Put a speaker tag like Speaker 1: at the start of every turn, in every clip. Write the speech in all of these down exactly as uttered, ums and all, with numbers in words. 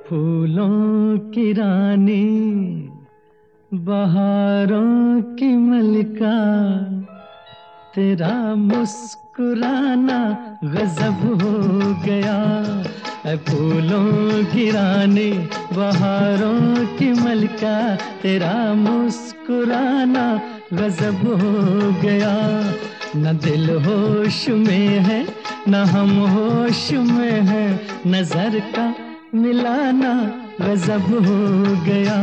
Speaker 1: फूलों की रानी, बहारों की मलिका, तेरा मुस्कुराना गजब हो गया। ऐ फूलों की रानी, बहारों की मलिका, तेरा मुस्कुराना गजब हो गया। न दिल होश में है न हम होश में है, नजर का मिलाना गजब हो गया।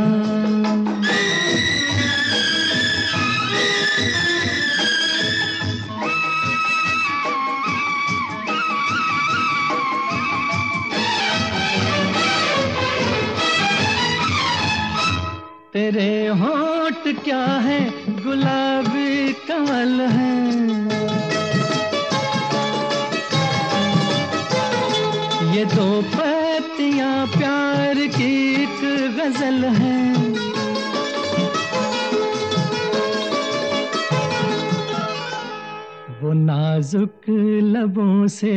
Speaker 1: तेरे होंठ क्या है गुलाबी कमल है, ये दो पत्तियां प्यार की एक गजल है। वो नाजुक लबों से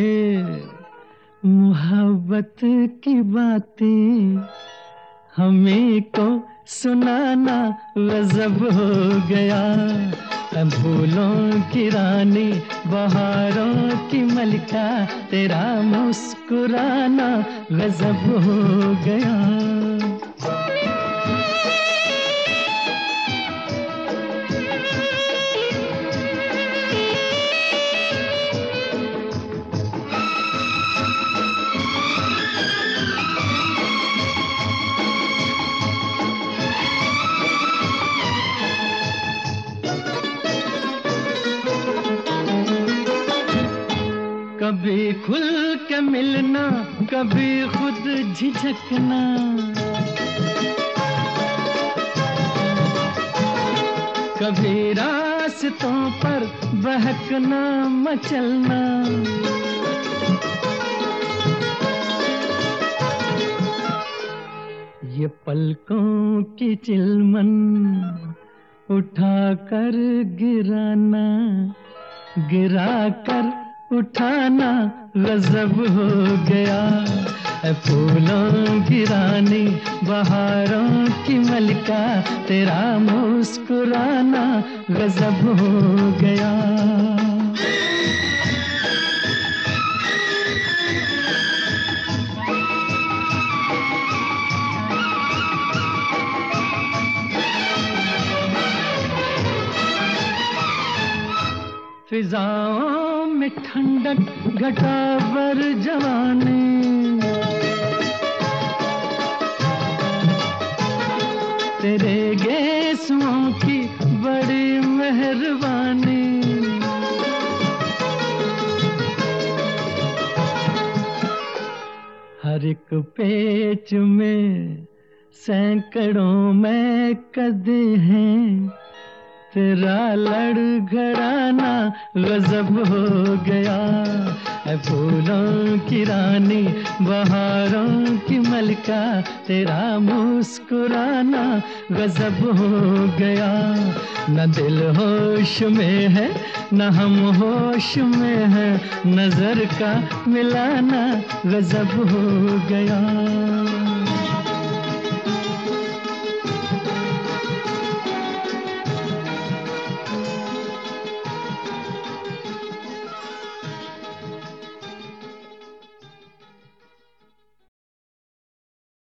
Speaker 1: मोहब्बत की बातें हमें को सुनाना गजब हो गया। फूलों की रानी, बहारों की मलिका, तेरा मुस्कुराना गजब हो गया। कभी खुल के मिलना, कभी खुद झिझकना, कभी रास्तों पर बहकना मचलना। ये पलकों की चिलमन उठा कर गिराना, गिरा कर उठाना गजब हो गया। फूलों की रानी, बहारों की मलिका, तेरा मुस्कुराना गजब हो गया। फिजाओं में ठंडक घटा बर जवानी, तेरे गेसुओं की बड़ी मेहरबानी। हर एक पेच में सैकड़ों में कदे हैं, तेरा लड़खड़ाना गजब हो गया। ऐ फूलों की रानी, बहारों की मलिका, तेरा मुस्कुराना गजब हो गया। न दिल होश में है न हम होश में है, नजर का मिलाना गजब हो गया।